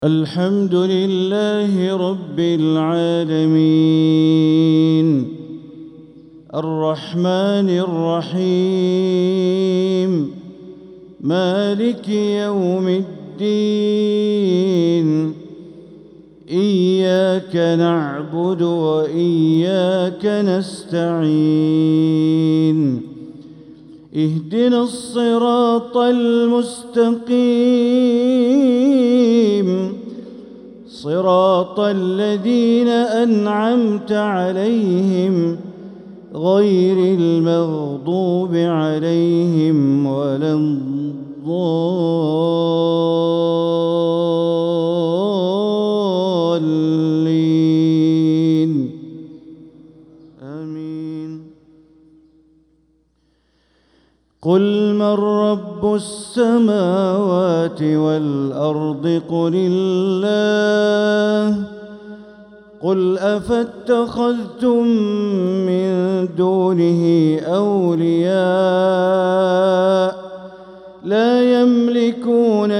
الحمد لله رب العالمين الرحمن الرحيم مالك يوم الدين إياك نعبد وإياك نستعين اهدنا الصراط المستقيم صراط الذين أنعمت عليهم غير المغضوب عليهم ولا الضالين آمين. قل من رب السماوات والأرض قل الله قل أفاتخذتم من دونه أولياء لا يملكون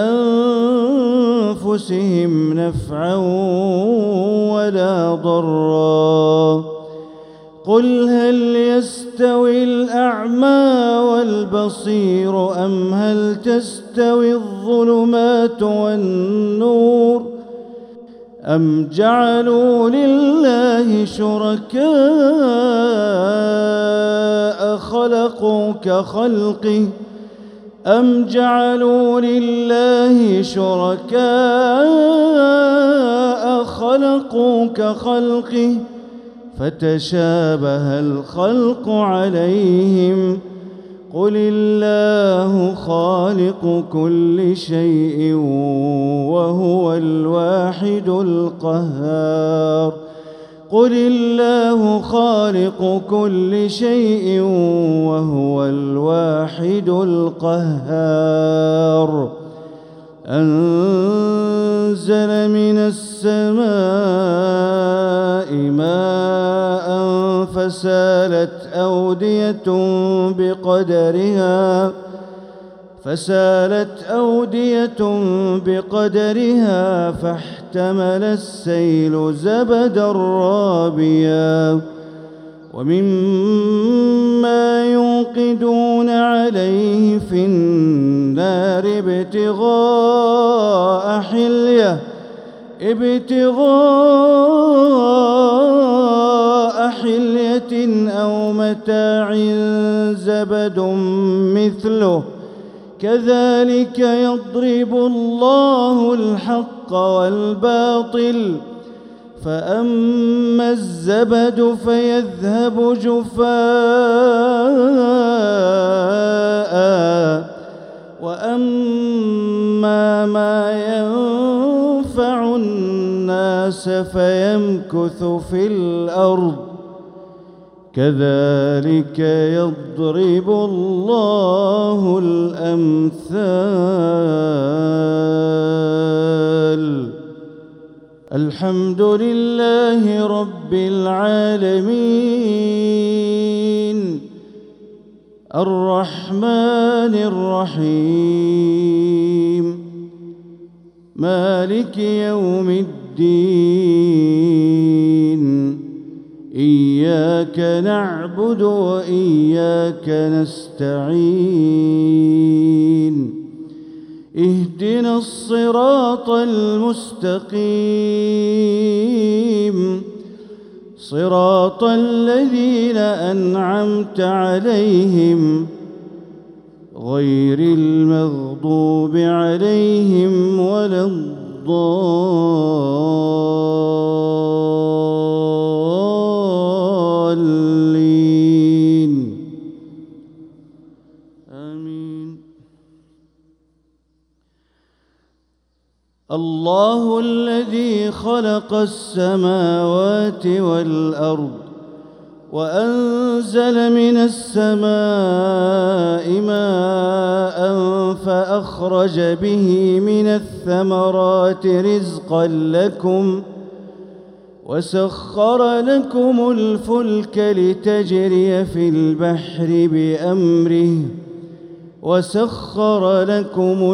لأنفسهم نفعا ولا ضرا قل هل يستوي الأعمى والبصير أم هل تستوي الظلمات والنور أم جعلوا لله شركاء خلقوا كخلقه فتشابه الخلق عليهم قل الله خالق كل شيء وهو الواحد القهار قل الله خالق كل شيء وهو الواحد القهار أنزل من السماء ماء فسالت أودية بقدرها فاحتمل السيل زبدا رابيا ومما يوقدون عليه في النار ابتغاء حلية أو متاع زبد مثله كذلك يضرب الله الحق والباطل فأما الزبد فيذهب جفاء وأما ما ينفع الناس فيمكث في الأرض كذلك يضرب الله الأمثال. الحمد لله رب العالمين الرحمن الرحيم مالك يوم الدين إياك نعبد وإياك نستعين اهدنا الصراط المستقيم صراط الذين أنعمت عليهم غير المغضوب عليهم ولا الضالين آمين. الله الذي خلق السماوات والأرض وأنزل من السماء ماء فأخرج به من الثمرات رزقا لكم وسخر لكم الفلك لتجري في البحر بأمره وسخر لكم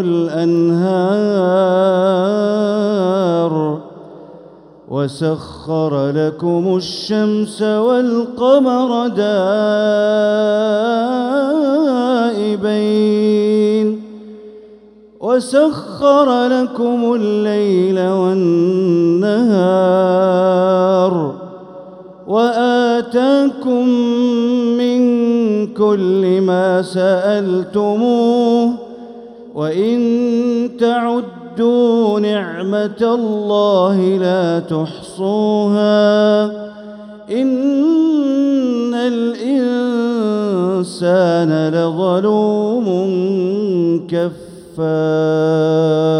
الأنهار وسخر لكم الشمس والقمر دائبين وسخر لكم الليل والنهار وآتاكم من كل ما سألتموه وإن تعدوا نعمة الله لا تحصوها إن الإنسان لظلوم كفار.